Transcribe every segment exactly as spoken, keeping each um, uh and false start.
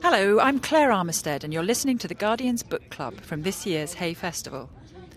Hello, I'm Claire Armistead and you're listening to The Guardian's Book Club from this year's Hay Festival.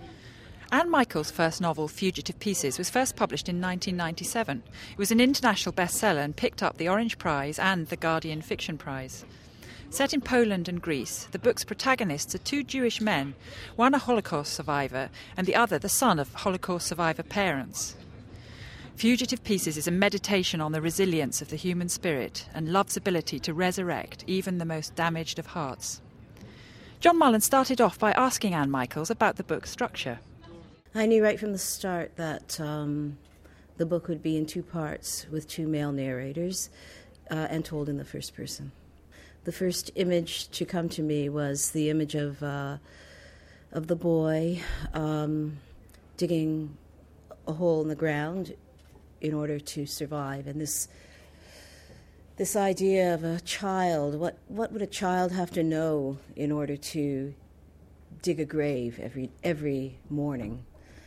Anne Michael's first novel, Fugitive Pieces, was first published in nineteen ninety-seven. It was an international bestseller and picked up the Orange Prize and the Guardian Fiction Prize. Set in Poland and Greece, the book's protagonists are two Jewish men, one a Holocaust survivor and the other the son of Holocaust survivor parents. Fugitive Pieces is a meditation on the resilience of the human spirit and love's ability to resurrect even the most damaged of hearts. John Mullen started off by asking Anne Michaels about the book's structure. I knew right from the start that um, the book would be in two parts with two male narrators uh, and told in the first person. The first image to come to me was the image of uh, of the boy um, digging a hole in the ground in order to survive, and this this idea of a child. What what would a child have to know in order to dig a grave every every morning?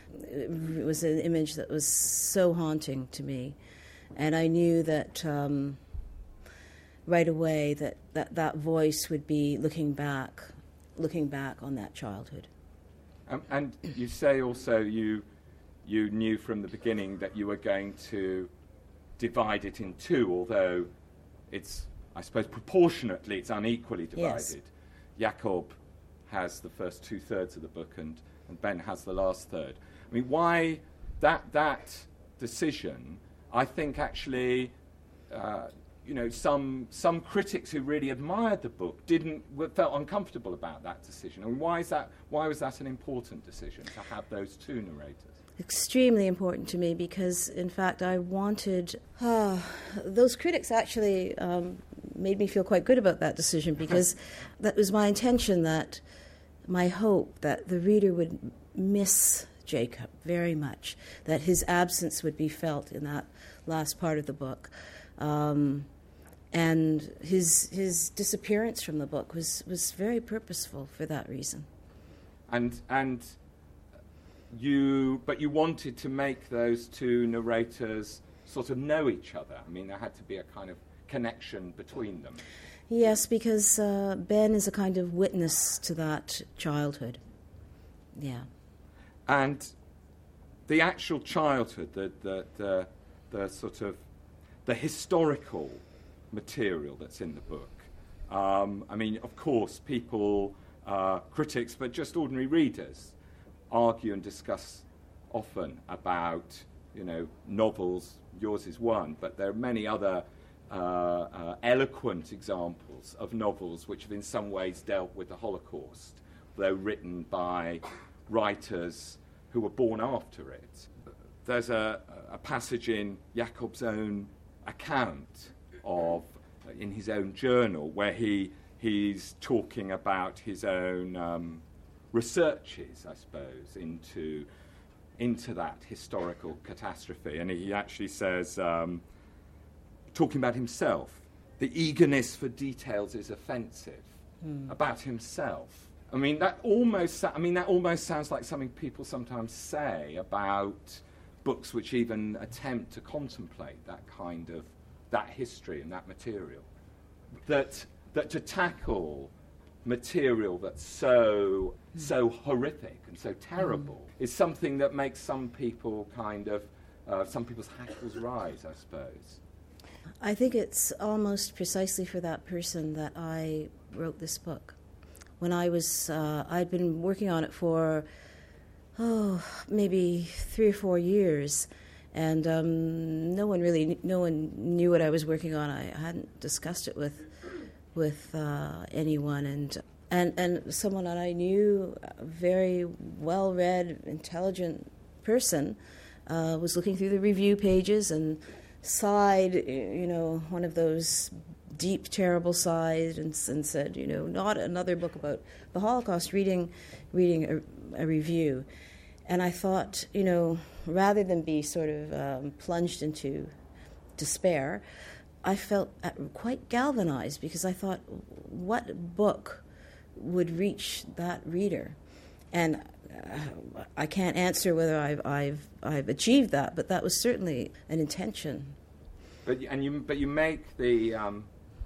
It was an image that was so haunting to me, and I knew that um, right away that, that that voice would be looking back, looking back on that childhood. Um, and you say also you you knew from the beginning that you were going to divide it in two, although it's, I suppose, proportionately it's unequally divided. Yes. Jakob has the first two-thirds of the book and, and Ben has the last third. I mean, why that that decision, I think actually, uh, you know, some some critics who really admired the book didn't felt uncomfortable about that decision. I mean, why is that? Why was that an important decision to have those two narrators? Extremely important to me because, in fact, I wanted... Oh, those critics actually um, made me feel quite good about that decision because that was my intention, that my hope that the reader would miss Jacob very much, that his absence would be felt in that last part of the book. Um, and his his disappearance from the book was, was very purposeful for that reason. And and... You, but you wanted to make those two narrators sort of know each other. I mean, there had to be a kind of connection between them. Yes, because uh, Ben is a kind of witness to that childhood. Yeah. And the actual childhood, the the the, the sort of the historical material that's in the book. Um, I mean, of course, people, uh, critics, but just ordinary readers, argue and discuss often about, you know, novels. Yours is one, but there are many other uh, uh, eloquent examples of novels which have in some ways dealt with the Holocaust, though written by writers who were born after it. There's a, a passage in Jakob's own account of, uh, in his own journal, where he he's talking about his own um, researches, I suppose, into into that historical catastrophe. And he actually says, um, talking about himself, the eagerness for details is offensive. Mm. About himself. I mean, that almost. I mean, that almost sounds like something people sometimes say about books which even attempt to contemplate that kind of that history and that material. That that to tackle material that's so mm. so horrific and so terrible mm. is something that makes some people kind of uh, some people's hackles rise, I suppose. I think it's almost precisely for that person that I wrote this book. When I was, uh, I'd been working on it for oh maybe three or four years, and um, no one really, no one knew what I was working on. I hadn't discussed it with. with uh, anyone, and, and and someone that I knew, a very well-read, intelligent person, uh, was looking through the review pages and sighed, you know, one of those deep, terrible sighs, and, and said, you know, not another book about the Holocaust, reading, reading a, a review. And I thought, you know, rather than be sort of um, plunged into despair, I felt quite galvanized because I thought, what book would reach that reader? And uh, I can't answer whether I've, I've I've achieved that, but that was certainly an intention. But and you but you make the um,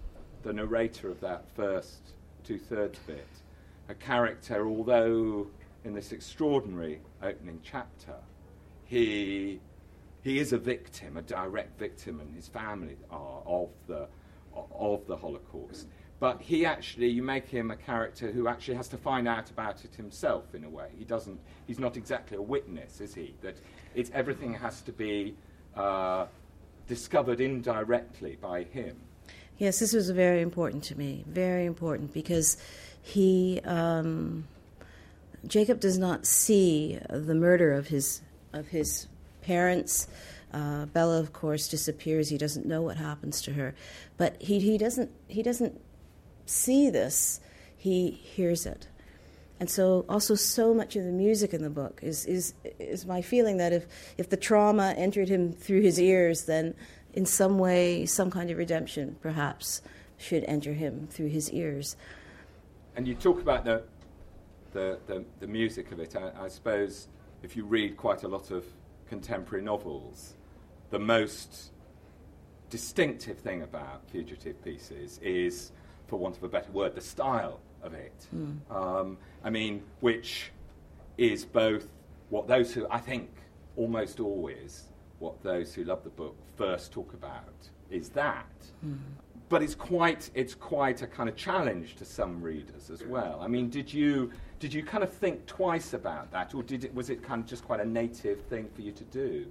the narrator of that first two-thirds bit, a character, although in this extraordinary opening chapter, he he is a victim, a direct victim, and his family are of the of the Holocaust. But he actually, you make him a character who actually has to find out about it himself in a way. He doesn't. He's not exactly a witness, is he? That it's everything has to be uh, discovered indirectly by him. Yes, this was very important to me. Very important because he, um, Jacob, does not see the murder of his of his parents. Uh, Bella, of course, disappears. He doesn't know what happens to her, but he he doesn't he doesn't. see this, he hears it. And so also so much of the music in the book is is is my feeling that if, if the trauma entered him through his ears, then in some way, some kind of redemption perhaps should enter him through his ears. And you talk about the the, the, the music of it. I, I suppose if you read quite a lot of contemporary novels, the most distinctive thing about Fugitive Pieces is, for want of a better word, the style of it. Mm. Um, I mean, which is both what those who, I think, almost always, what those who love the book first talk about is that. Mm. But it's quite, it's quite a kind of challenge to some readers as well. I mean, did you, did you kind of think twice about that, or did it, was it kind of just quite a native thing for you to do?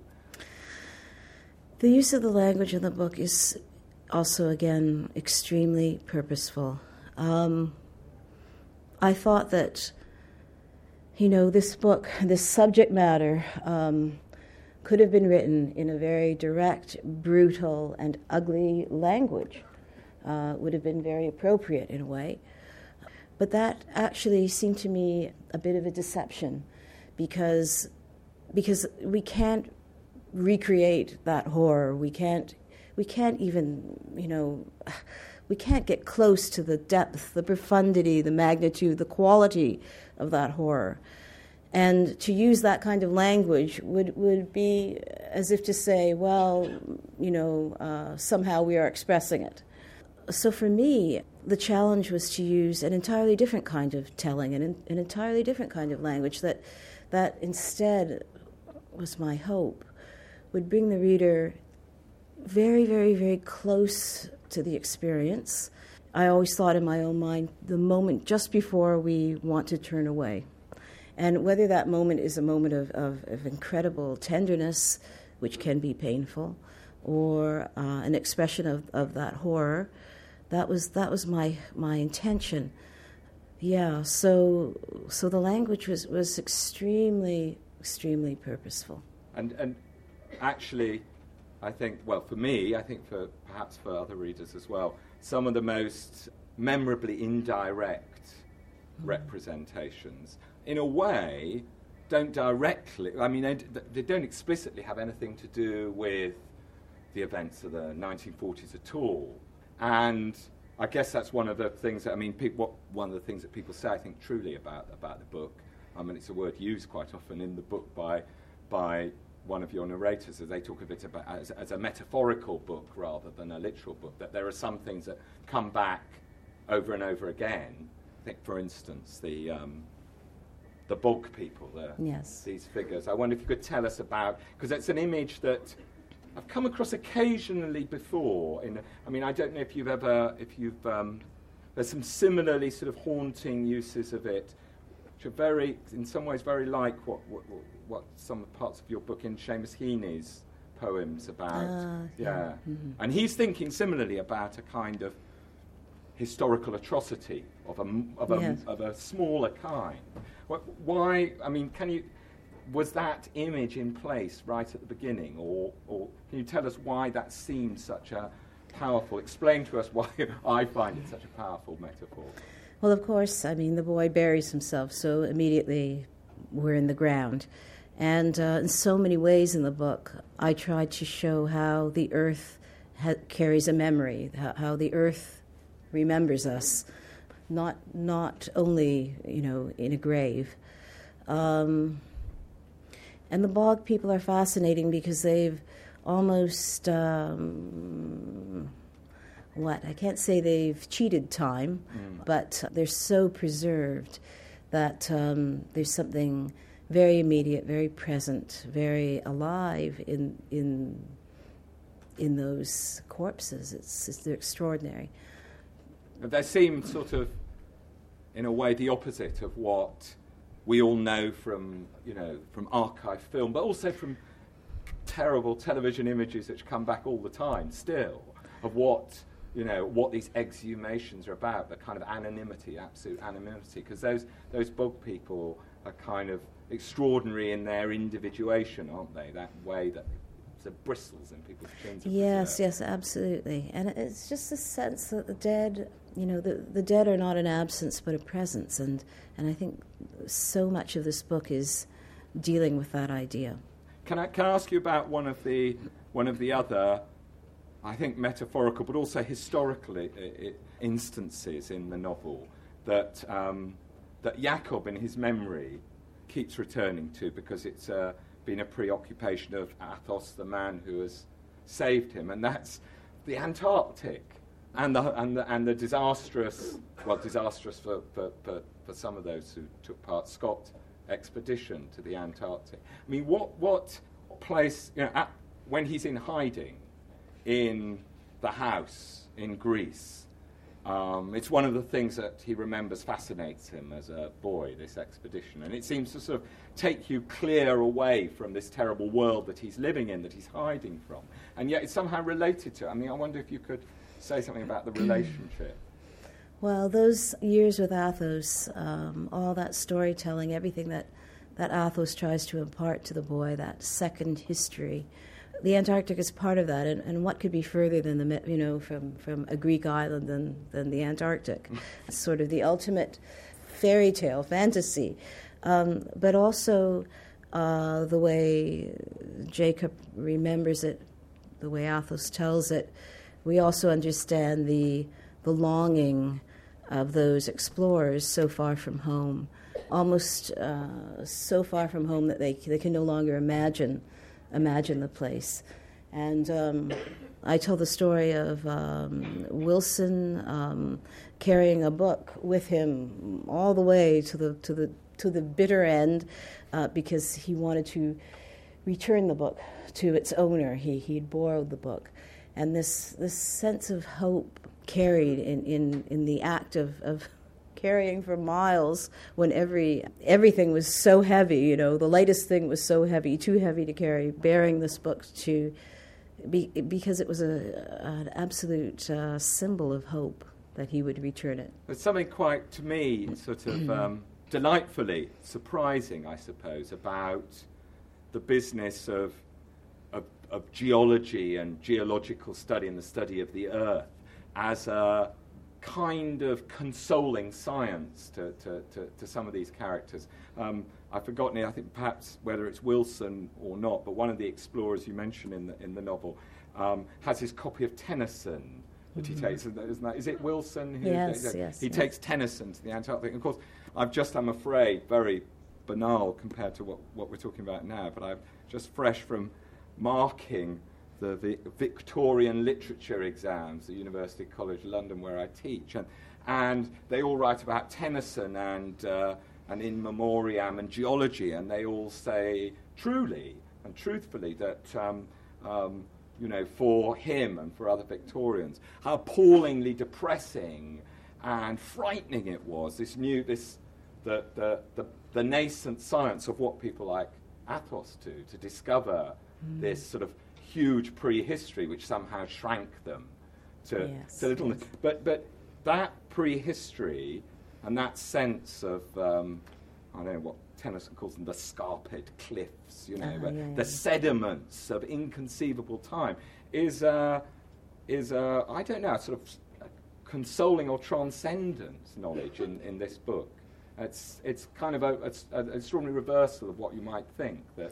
The use of the language in the book is also, again, extremely purposeful. Um, I thought that, you know, this book, this subject matter, um, could have been written in a very direct, brutal, and ugly language. Uh, would have been very appropriate in a way. But that actually seemed to me a bit of a deception, because because we can't recreate that horror. We can't we can't even, you know, we can't get close to the depth, the profundity, the magnitude, the quality of that horror. And to use that kind of language would, would be as if to say, well, you know, uh, somehow we are expressing it. So for me, the challenge was to use an entirely different kind of telling, and an entirely different kind of language that, that instead was my hope, would bring the reader very, very, very close to the experience. I always thought in my own mind, the moment just before we want to turn away. And whether that moment is a moment of, of, of incredible tenderness, which can be painful, or uh, an expression of, of that horror, that was that was my my intention. Yeah, so so the language was, was extremely, extremely purposeful. And and actually, I think, well, for me, I think for perhaps for other readers as well, some of the most memorably indirect mm. representations, in a way, don't directly, I mean, they, they don't explicitly have anything to do with the events of the nineteen forties at all. And I guess that's one of the things that, I mean, people, what, one of the things that people say, I think, truly about, about the book. I mean, it's a word used quite often in the book by by one of your narrators, as they talk of it about as, as a metaphorical book rather than a literal book, that there are some things that come back over and over again. I think, for instance, the um, the bog people, the, yes. these figures. I wonder if you could tell us about, because it's an image that I've come across occasionally before. In, I mean, I don't know if you've ever, if you've, um, there's some similarly sort of haunting uses of it, which are very, in some ways, very like what what, what some parts of your book in Seamus Heaney's poems about. Uh, yeah. yeah. Mm-hmm. And he's thinking similarly about a kind of historical atrocity of a, of a, yes. of a smaller kind. Why, I mean, can you, was that image in place right at the beginning, or, or can you tell us why that seems such a powerful, explain to us why I find it such a powerful metaphor? Well, of course, I mean, the boy buries himself, so immediately we're in the ground. And uh, in so many ways in the book, I tried to show how the earth ha- carries a memory, how, how the earth remembers us, not not only, you know, in a grave. Um, and the bog people are fascinating because they've almost, um, what, I can't say they've cheated time, mm. but they're so preserved that um, there's something very immediate, very present, very alive in in in those corpses. It's, it's they're extraordinary. They seem sort of, in a way, the opposite of what we all know from, you know, from archive film, but also from terrible television images which come back all the time still, of what, you know, what these exhumations are about, the kind of anonymity, absolute anonymity, because those, those bog people are kind of extraordinary in their individuation, aren't they? That way that the bristles in people's chins. Yes, yes, absolutely. And it's just the sense that the dead, you know, the, the dead are not an absence but a presence, and, and I think so much of this book is dealing with that idea. Can I, can I ask you about one of the one of the other, I think, metaphorical but also historical I- I- instances in the novel that um, that Jakob, in his memory, keeps returning to because it's uh, been a preoccupation of Athos, the man who has saved him, and that's the Antarctic and the and the, and the disastrous, well, disastrous for, for, for, for some of those who took part, Scott expedition to the Antarctic. I mean, what what place, you know, at, when he's in hiding in the house in Greece, um, it's one of the things that he remembers fascinates him as a boy, this expedition, and it seems to sort of take you clear away from this terrible world that he's living in, that he's hiding from, and yet it's somehow related to it. I mean, I wonder if you could say something about the relationship. Well, those years with Athos, um, all that storytelling, everything that, that Athos tries to impart to the boy, that second history, the Antarctic is part of that. And, and what could be further than the, you know, from, from a Greek island than, than the Antarctic? It's sort of the ultimate fairy tale, fantasy. Um, but also uh, the way Jacob remembers it, the way Athos tells it, we also understand the the longing of those explorers so far from home, almost uh, so far from home that they they can no longer imagine imagine the place. And um, I tell the story of um, Wilson um, carrying a book with him all the way to the to the to the bitter end uh, because he wanted to return the book to its owner. He he'd borrowed the book, and this this sense of hope carried in, in, in the act of, of carrying for miles when every everything was so heavy, you know, the lightest thing was so heavy, too heavy to carry, bearing this book to, be, because it was a, an absolute uh, symbol of hope that he would return it. There's something quite, to me, sort of um, delightfully surprising, I suppose, about the business of, of, of geology and geological study and the study of the earth as a kind of consoling science to, to, to, to some of these characters. Um, I've forgotten it, I think perhaps whether it's Wilson or not, but one of the explorers you mentioned in the, in the novel um, has his copy of Tennyson that mm-hmm. he takes. Isn't that, is it Wilson? Who, yes, uh, yes. He yes. takes Tennyson to the Antarctic. And of course, I've just, I'm afraid, very banal compared to what, what we're talking about now, but I'm just fresh from marking The, the Victorian literature exams at University College London, where I teach, and and they all write about Tennyson and uh, and in memoriam and geology, and they all say truly and truthfully that um, um, you know, for him and for other Victorians, how appallingly depressing and frightening it was. This new this the the the, the nascent science of what people like Athos do to discover mm. this sort of huge prehistory which somehow shrank them to, yes, to little. Yes. But but that prehistory and that sense of um, I don't know what Tennyson calls them, the scarped cliffs, you know, uh-huh, but yeah, the yeah. sediments of inconceivable time is uh, is uh, I don't know, sort of consoling or transcendent knowledge in, in this book. It's it's kind of a, it's an extraordinary reversal of what you might think that.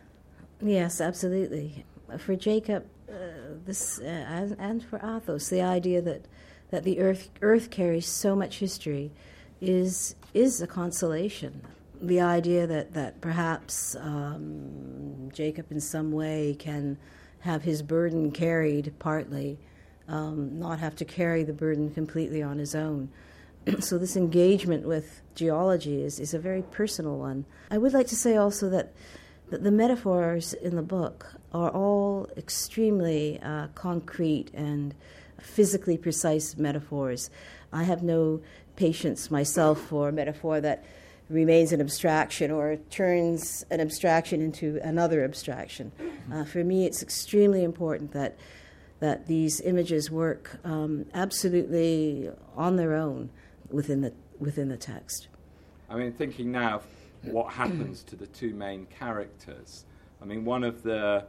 Yes, absolutely. For Jacob, uh, this uh, and, and for Athos, the idea that, that the earth earth carries so much history is is a consolation. The idea that that perhaps um, Jacob in some way can have his burden carried partly um, not have to carry the burden completely on his own. So this engagement with geology is, is a very personal one. I would like to say also that, that the metaphors in the book are all extremely uh, concrete and physically precise metaphors. I have no patience myself for a metaphor that remains an abstraction or turns an abstraction into another abstraction. Uh, for me, it's extremely important that that these images work um, absolutely on their own within the within the text. I mean, thinking now of what happens to the two main characters. I mean, one of the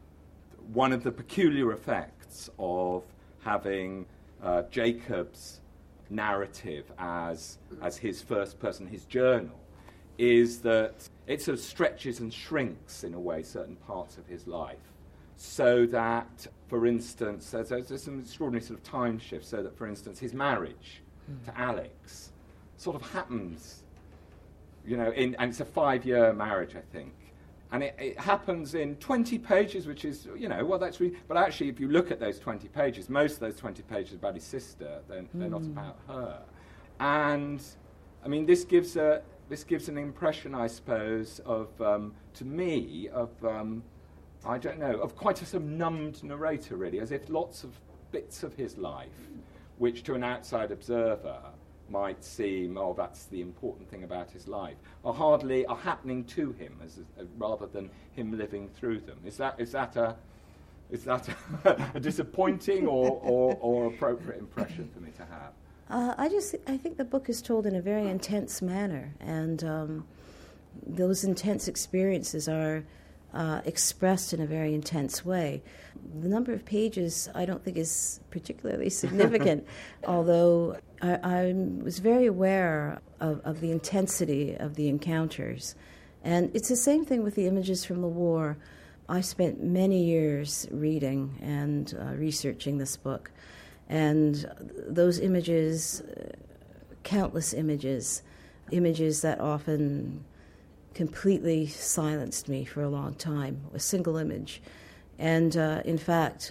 one of the peculiar effects of having uh, Jacob's narrative as as his first person, his journal, is that it sort of stretches and shrinks in a way certain parts of his life, so that, for instance, there's, there's some extraordinary sort of time shift, so that, for instance, his marriage mm. to Alex sort of happens, you know, in, and it's a five-year marriage, I think, and it, it happens in twenty pages, which is, you know, well, that's really, but actually, if you look at those twenty pages, most of those twenty pages are about his sister, they're, mm. they're not about her. And, I mean, this gives a, this gives an impression, I suppose, of, um, to me, of, um, I don't know, of quite a sort of numbed narrator, really, as if lots of bits of his life, which to an outside observer might seem, oh, that's the important thing about his life, are hardly, are happening to him, as, as rather than him living through them. Is that, is that a, is that a, a disappointing or, or, or appropriate impression for me to have? Uh, I just, th- I think the book is told in a very intense manner, and um, those intense experiences are uh, expressed in a very intense way. The number of pages I don't think is particularly significant, although I, I was very aware of, of the intensity of the encounters. And it's the same thing with the images from the war. I spent many years reading and uh, researching this book. And those images, uh, countless images, images that often completely silenced me for a long time, a single image. And uh, in fact,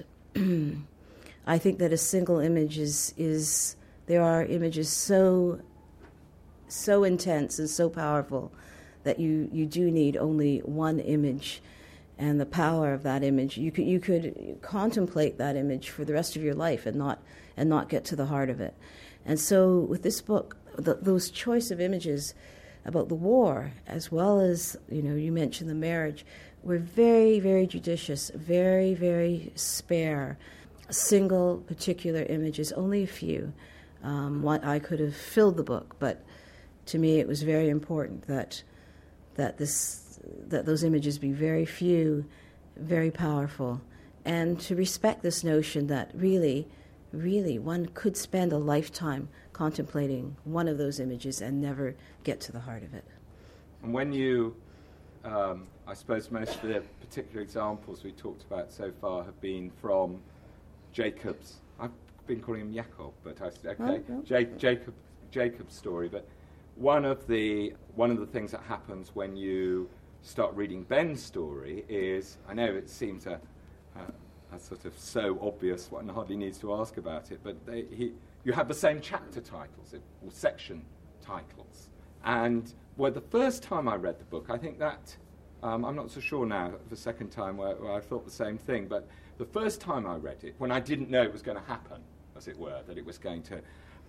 I think that a single image is, is, there are images so, so intense and so powerful that you, you do need only one image. And the power of that image, you could you could contemplate that image for the rest of your life and not and not get to the heart of it. And so with this book, the, those choice of images about the war, as well as, you know, you mentioned the marriage, were very, very judicious, very, very spare. Single particular images, only a few. Um, what I could have filled the book, but to me it was very important that that this. that those images be very few, very powerful, and to respect this notion that really, really one could spend a lifetime contemplating one of those images and never get to the heart of it. And when you, um, I suppose most of the particular examples we talked about so far have been from Jacob's, I've been calling him Jacob, but I said, okay, oh, no. Ja- Jacob, Jacob's story, but one of the one of the things that happens when you start reading Ben's story is, I know it seems a, a, a sort of so obvious one hardly needs to ask about it, but they, he, you have the same chapter titles or section titles. And well, the first time I read the book, I think that, um, I'm not so sure now, the second time where, where I thought the same thing, but the first time I read it, when I didn't know it was going to happen, as it were, that it was going to,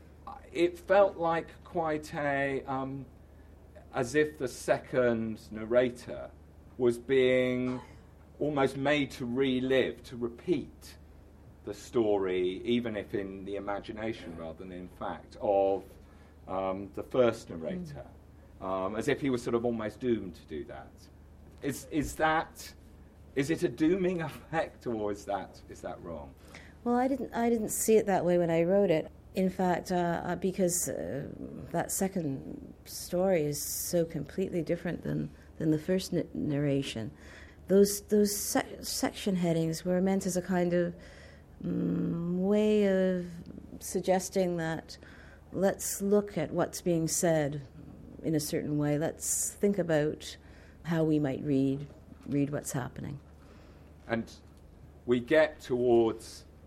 it felt like quite a, um, as if the second narrator was being almost made to relive, to repeat the story, even if in the imagination rather than in fact, of um, the first narrator, mm. um, as if he was sort of almost doomed to do that. Is is that is it a dooming effect, or is that is that wrong? Well, I didn't I didn't see it that way when I wrote it. In fact, uh, because uh, that second story is so completely different than, than the first n- narration. Those those sec- section headings were meant as a kind of um, way of suggesting that let's look at what's being said in a certain way. Let's think about how we might read read what's happening. And we get towards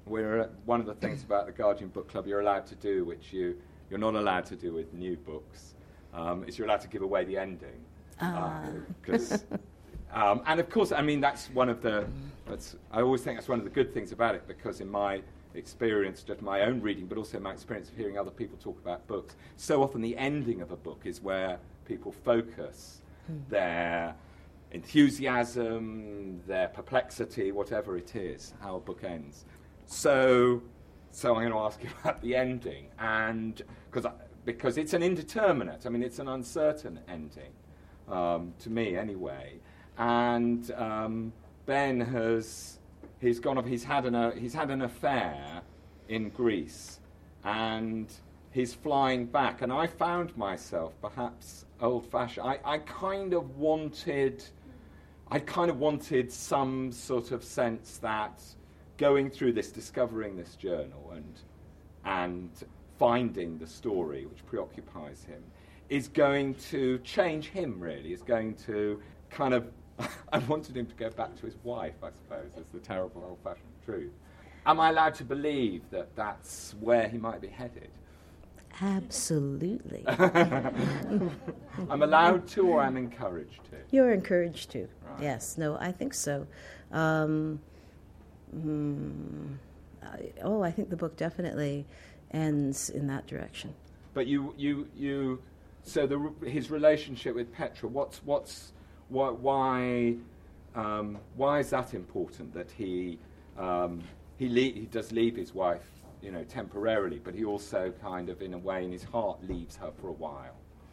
we're uh, one of the things about the Guardian Book Club you're allowed to do, which you you're not allowed to do with new books, um, is you're allowed to give away the ending. Ah. Uh, um, and of course, I mean that's one of the. That's, I always think that's one of the good things about it, because in my experience, just my own reading, but also my experience of hearing other people talk about books, so often the ending of a book is where people focus hmm. their enthusiasm, their perplexity, whatever it is, how a book ends. So, so I'm going to ask you about the ending, and because because it's an indeterminate. I mean, it's an uncertain ending, um, to me anyway. And um, Ben has he's gone off. He's had an uh, he's had an affair in Greece, and he's flying back. And I found myself perhaps old-fashioned. I, I kind of wanted. I kind of wanted some sort of sense that going through this, discovering this journal and and finding the story which preoccupies him is going to change him, really, is going to kind of... I wanted him to go back to his wife, I suppose, is the terrible old-fashioned truth. Am I allowed to believe that that's where he might be headed? Absolutely. I'm allowed to, or I'm encouraged to? You're encouraged to. Right. Yes. No, I think so. Um, mm, I, oh, I think the book definitely ends in that direction. But you, you, you. So the his relationship with Petra. What's what's why why um, why is that important? That he um, he le- he does leave his wife, you know, temporarily, but he also kind of, in a way, in his heart, leaves her for a while.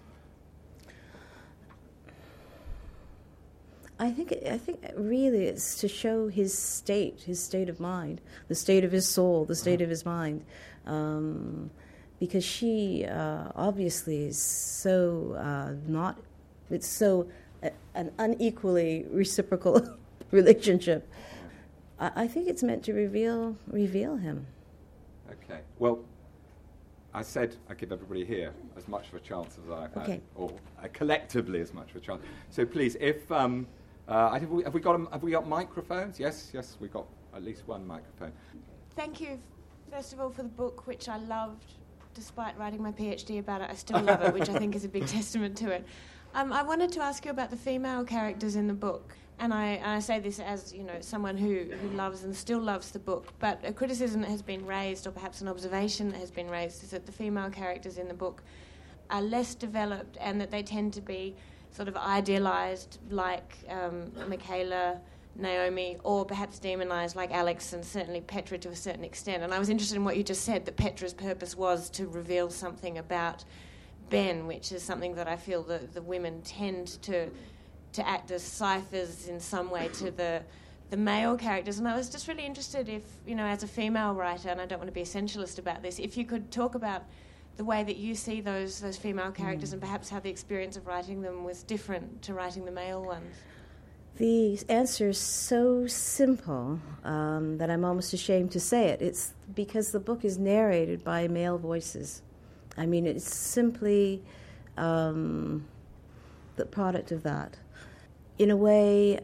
I think I think really it's to show his state, his state of mind, the state of his soul, the state of his mind, um, because she uh, obviously is so uh, not. It's so a, an unequally reciprocal relationship. I, I think it's meant to reveal reveal him. Okay. Well, I said I give everybody here as much of a chance as I've okay. had, or uh, collectively as much of a chance. So please, if um, uh, have, we, have we got a, have we got microphones? Yes, yes, we got at least one microphone. Thank you, first of all, for the book, which I loved, despite writing my PhD about it. I still love it, which I think is a big testament to it. Um, I wanted to ask you about the female characters in the book. And I, and I say this as, you know, someone who, who loves and still loves the book, but a criticism that has been raised, or perhaps an observation that has been raised, is that the female characters in the book are less developed and that they tend to be sort of idealised like um, Michaela, Naomi, or perhaps demonised like Alex and certainly Petra to a certain extent. And I was interested in what you just said, that Petra's purpose was to reveal something about Ben, which is something that I feel that the women tend to... to act as ciphers in some way to the the male characters. And I was just really interested if, you know, as a female writer, and I don't want to be essentialist about this, if you could talk about the way that you see those those female characters mm. and perhaps how the experience of writing them was different to writing the male ones. The answer is so simple um, that I'm almost ashamed to say it. It's because the book is narrated by male voices. I mean, it's simply um, the product of that. In a way,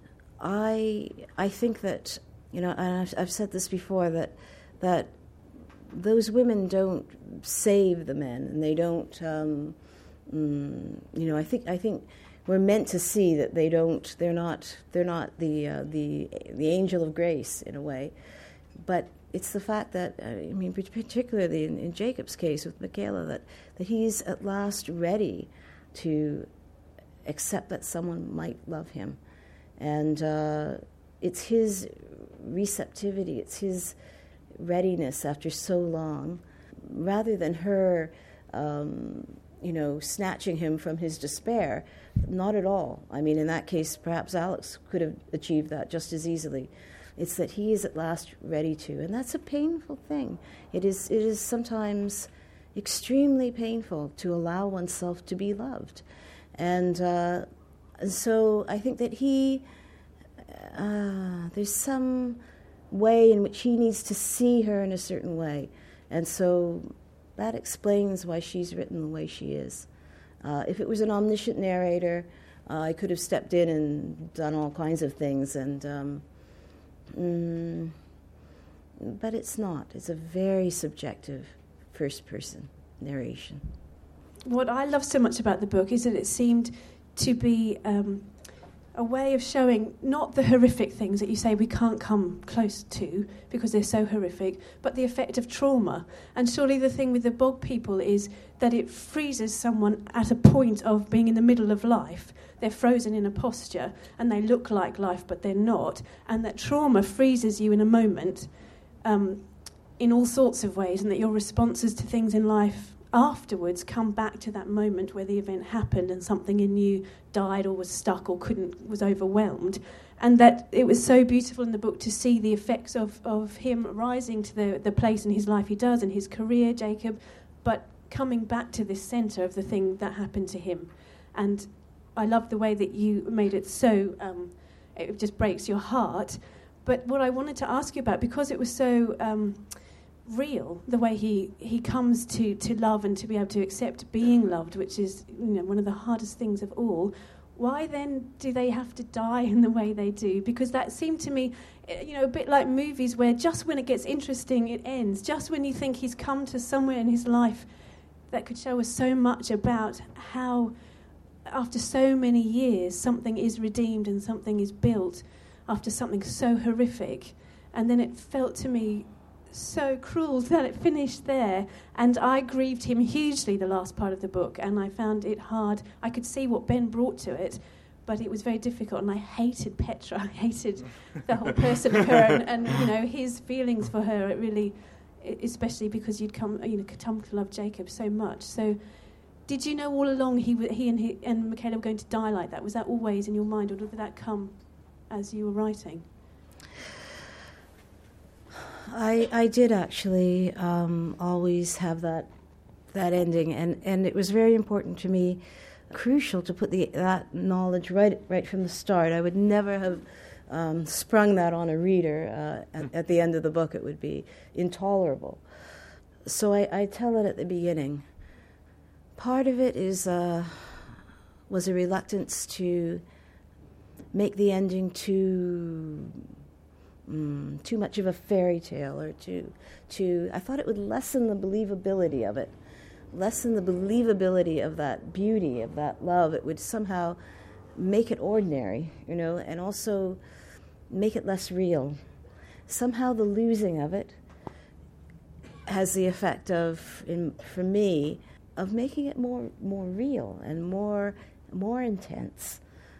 I I think that, you know, and I've, I've said this before, that that those women don't save the men, and they don't, um, mm, you know, I think I think we're meant to see that they don't, they're not, they're not the uh, the the angel of grace in a way, but it's the fact that, uh, I mean, particularly in, in Jacob's case with Michaela, that that he's at last ready to accept that someone might love him. And uh, it's his receptivity, it's his readiness after so long, rather than her, um, you know, snatching him from his despair. Not at all. I mean, in that case, perhaps Alex could have achieved that just as easily. It's that he is at last ready to, and that's a painful thing. It is, it is sometimes extremely painful to allow oneself to be loved. And uh, so I think that he, uh, there's some way in which he needs to see her in a certain way. And so that explains why she's written the way she is. Uh, if it was an omniscient narrator, uh, I could have stepped in and done all kinds of things. And um, mm, but it's not. It's a very subjective first-person narration. What I love so much about the book is that it seemed to be um, a way of showing not the horrific things that you say we can't come close to because they're so horrific, but the effect of trauma. And surely the thing with the bog people is that it freezes someone at a point of being in the middle of life. They're frozen in a posture and they look like life but they're not, and that trauma freezes you in a moment um, in all sorts of ways, and that your responses to things in life afterwards come back to that moment where the event happened and something in you died or was stuck or couldn't, was overwhelmed. And that it was so beautiful in the book to see the effects of, of him rising to the, the place in his life he does, in his career, Jacob, but coming back to this centre of the thing that happened to him. And I love the way that you made it so, um, it just breaks your heart. But what I wanted to ask you about, because it was so Um, real, the way he, he comes to, to love and to be able to accept being loved, which is, you know, one of the hardest things of all, why then do they have to die in the way they do? Because that seemed to me, you know, a bit like movies where just when it gets interesting, it ends. Just when you think he's come to somewhere in his life that could show us so much about how, after so many years, something is redeemed and something is built after something so horrific. And then it felt to me so cruel that it finished there, and I grieved him hugely the last part of the book, and I found it hard. I could see what Ben brought to it, but it was very difficult, and I hated Petra. I hated the whole person of her, and, and you know, his feelings for her. It really, especially because you'd come, you know, come to love Jacob so much. So, did you know all along he he and he and Michaela were going to die like that? Was that always in your mind, or did that come as you were writing? I, I did actually um, always have that that ending, and, and it was very important to me, crucial to put the that knowledge right right from the start. I would never have um, sprung that on a reader uh, at, at the end of the book. It would be intolerable. So I, I tell it at the beginning. Part of it is uh, was a reluctance to make the ending too. Mm, too much of a fairy tale, or too, too. I thought it would lessen the believability of it, lessen the believability of that beauty, of that love. It would somehow make it ordinary, you know, and also make it less real. Somehow the losing of it has the effect of, in, for me, of making it more more real and more more intense.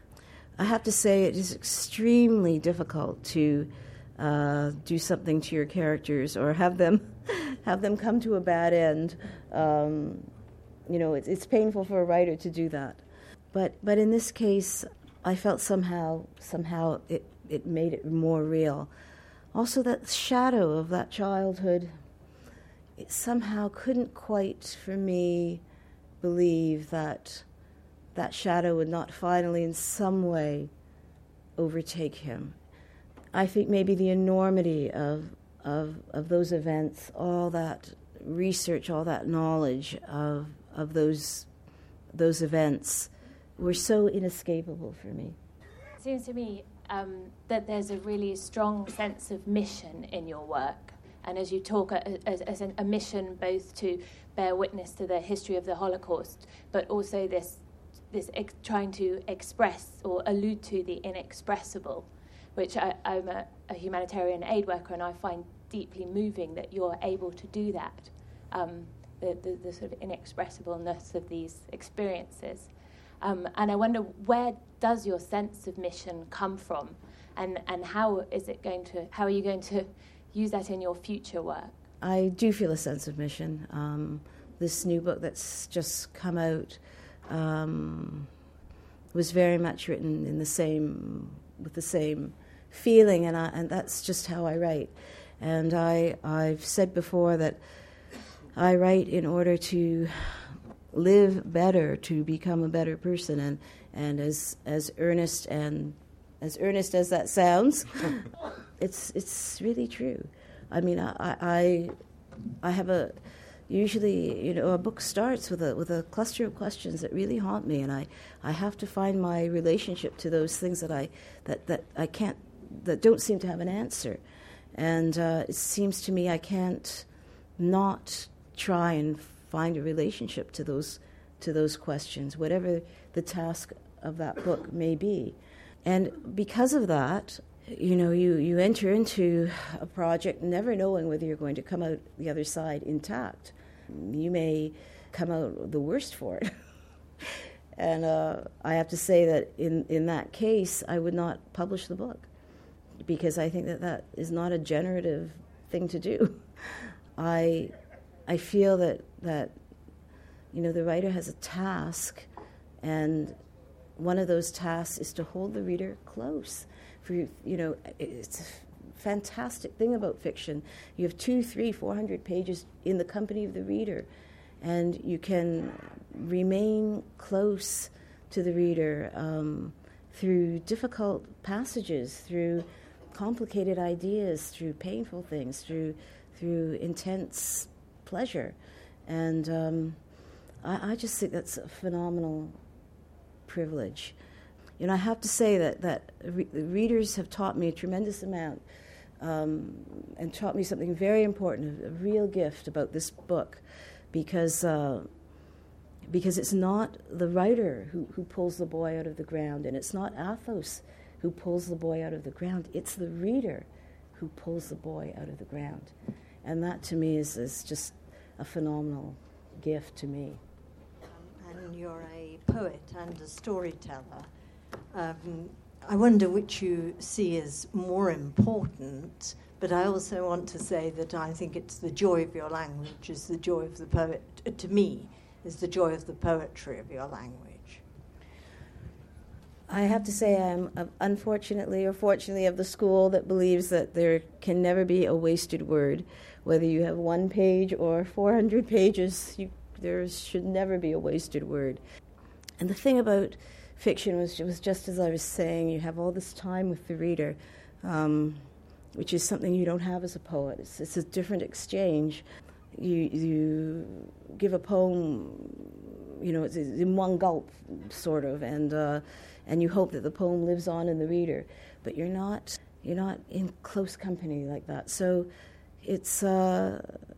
I have to say it is extremely difficult to Uh, do something to your characters or have them have them come to a bad end. Um, you know, it's, it's painful for a writer to do that. But but in this case, I felt somehow somehow it, it made it more real. Also, that shadow of that childhood, it somehow couldn't quite, for me, believe that that shadow would not finally in some way overtake him. I think maybe the enormity of, of of those events, all that research, all that knowledge of of those those events, were so inescapable for me. It seems to me um, that there's a really strong sense of mission in your work, and as you talk as, as a mission both to bear witness to the history of the Holocaust, but also this this ex- trying to express or allude to the inexpressible, which I, I'm a, a humanitarian aid worker, and I find deeply moving that you're able to do that, um, the, the, the sort of inexpressibleness of these experiences. Um, and I wonder, where does your sense of mission come from, and, and how is it going to, how are you going to use that in your future work? I do feel a sense of mission. Um, this new book that's just come out um, was very much written in the same, with the same feeling, and I, and that's just how I write. And I, I've said before that I write in order to live better, to become a better person, and, and as as earnest and as earnest as that sounds, it's it's really true. I mean, I I, I have a usually you know a book starts with a with a cluster of questions that really haunt me, and I, I have to find my relationship to those things that I that, that I can't that don't seem to have an answer. And uh, it seems to me I can't not try and find a relationship to those to those questions, whatever the task of that book may be. And because of that, you know, you, you enter into a project never knowing whether you're going to come out the other side intact. You may come out the worst for it. And uh, I have to say that in, in that case, I would not publish the book, because I think that that is not a generative thing to do. I I feel that, that you know, the writer has a task, and one of those tasks is to hold the reader close. For you, you know, it's a fantastic thing about fiction. You have two, three, four hundred pages in the company of the reader, and you can remain close to the reader um, through difficult passages, through complicated ideas, through painful things, through through intense pleasure. And um, I, I just think that's a phenomenal privilege. You know, I have to say that, that re- the readers have taught me a tremendous amount um, and taught me something very important, a, a real gift about this book, because uh, because it's not the writer who, who pulls the boy out of the ground, and it's not Athos who pulls the boy out of the ground. It's the reader who pulls the boy out of the ground. And that, to me, is, is just a phenomenal gift to me. Um, and you're a poet and a storyteller. Um, I wonder which you see as more important, but I also want to say that I think it's the joy of your language is the joy of the poet, uh, to me, is the joy of the poetry of your language. I have to say I'm uh, unfortunately or fortunately of the school that believes that there can never be a wasted word. Whether you have one page or four hundred pages, you, there should never be a wasted word. And the thing about fiction was, was just as I was saying, you have all this time with the reader, um, which is something you don't have as a poet. It's, it's a different exchange. You, you give a poem, you know, it's in one gulp, sort of, and uh, and you hope that the poem lives on in the reader, but you're not you're not in close company like that. So it's uh,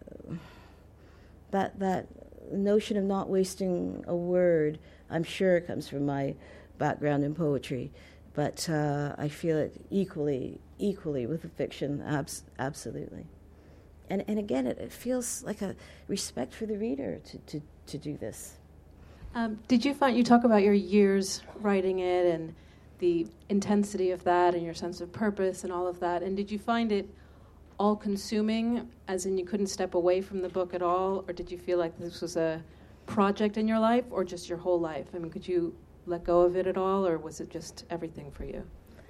that that notion of not wasting a word, I'm sure it comes from my background in poetry, but uh, I feel it equally equally with the fiction, abs- absolutely. And and again, it, it feels like a respect for the reader to, to, to do this. Um, did you find, you talk about your years writing it and the intensity of that and your sense of purpose and all of that, and did you find it all-consuming, as in you couldn't step away from the book at all, or did you feel like this was a project in your life, or just your whole life? I mean, could you let go of it at all, or was it just everything for you?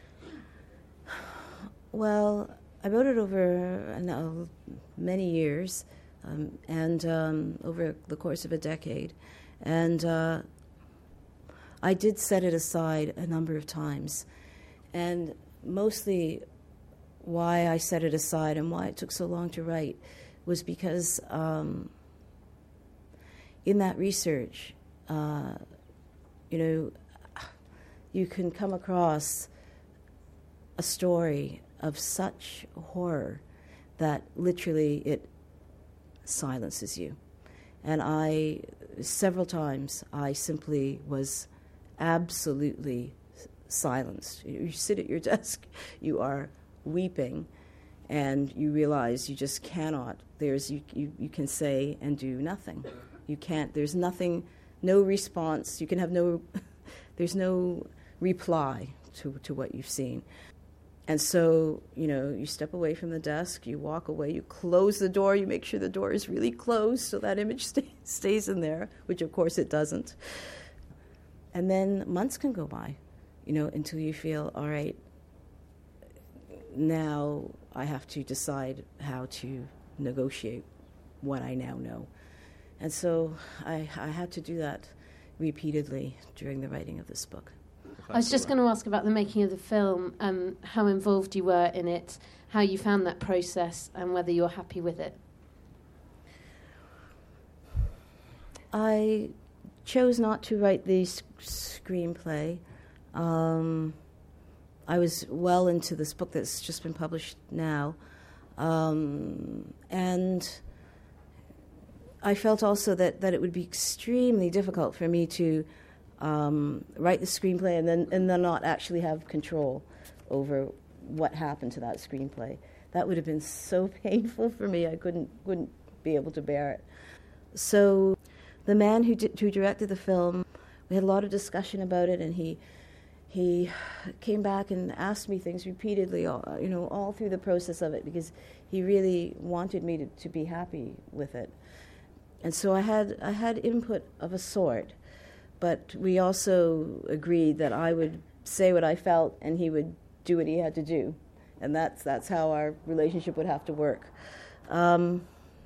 Well, I wrote it over uh, many years, um, and um, over the course of a decade. And uh, I did set it aside a number of times. And mostly why I set it aside and why it took so long to write was because um, in that research, uh, you know, you can come across a story of such horror that literally it silences you. And I, several times, I simply was absolutely silenced. You sit at your desk, you are weeping, and you realize you just cannot, there's, you, you, you can say and do nothing. You can't, there's nothing, no response, you can have no, there's no reply to, to what you've seen. And so, you know, you step away from the desk, you walk away, you close the door, you make sure the door is really closed so that image stay, stays in there, which of course it doesn't. And then months can go by, you know, until you feel, all right, now I have to decide how to negotiate what I now know. And so I, I had to do that repeatedly during the writing of this book. I was just going to ask about the making of the film, um, how involved you were in it, how you found that process, and whether you're happy with it. I chose not to write the sc- screenplay. Um, I was well into this book that's just been published now. Um, and I felt also that, that it would be extremely difficult for me to um, write the screenplay and then and then not actually have control over what happened to that screenplay. That would have been so painful for me. I couldn't wouldn't be able to bear it. So the man who di- who directed the film, we had a lot of discussion about it, and he he came back and asked me things repeatedly, all, you know, all through the process of it, because he really wanted me to, to be happy with it. And so I had I had input of a sort, but we also agreed that I would say what I felt and he would do what he had to do, and that's that's how our relationship would have to work. Um,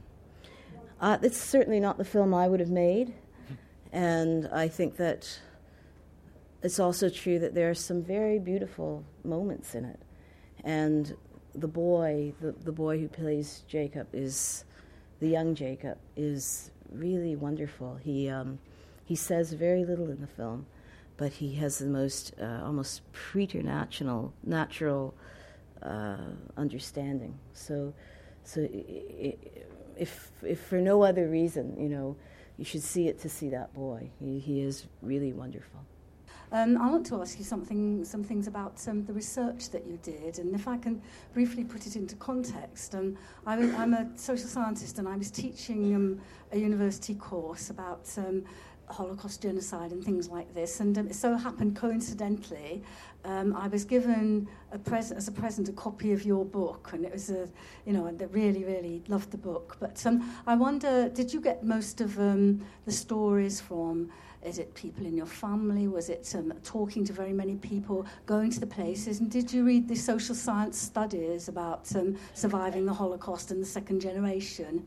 uh, it's certainly not the film I would have made, and I think that it's also true that there are some very beautiful moments in it, and the boy, the, the boy who plays Jacob is. The young Jacob is really wonderful. He um, he says very little in the film, but he has the most uh, almost preternatural natural uh, understanding. So, so I- I- if if for no other reason, you know, you should see it to see that boy. He he is really wonderful. Um, I want to ask you something, some things about um, the research that you did, and if I can briefly put it into context. Um, I, I'm a social scientist, and I was teaching um, a university course about um, Holocaust genocide and things like this, and um, it so happened coincidentally, um, I was given a pres- as a present a copy of your book, and it was a, you know, I really, really loved the book. But um, I wonder, did you get most of um, the stories from? Is it people in your family? Was it um, talking to very many people, going to the places? And did you read the social science studies about um, surviving the Holocaust and the second generation?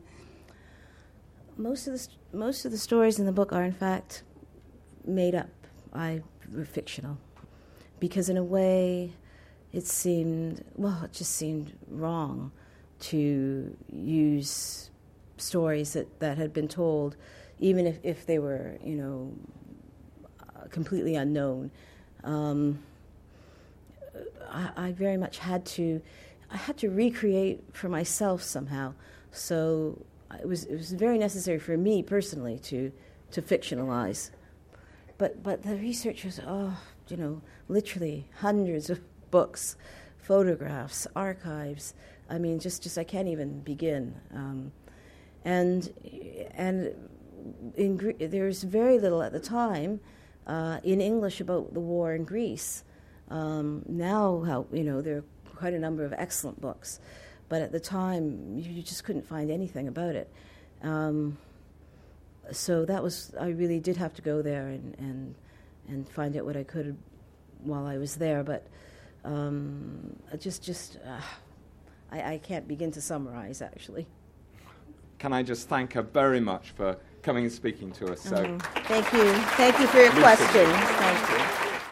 Most of the st- most of the stories in the book are in fact made up. I were fictional, because in a way, it seemed well, it just seemed wrong to use stories that, that had been told. Even if, if they were, you know, uh, completely unknown, um, I, I very much had to, I had to recreate for myself somehow. So it was it was very necessary for me personally to to fictionalize. But but the research was, oh, you know, literally hundreds of books, photographs, archives. I mean, just just I can't even begin. Um, and and. In, there was very little at the time uh, in English about the war in Greece. Um, now, how, you know, there are quite a number of excellent books, but at the time you, you just couldn't find anything about it. Um, so that was, I really did have to go there and and, and find out what I could while I was there. But um, just just uh, I, I can't begin to summarize, actually. Can I just thank her very much for coming and speaking to us. So, mm-hmm. Thank you. Thank you for your questions. Thank you.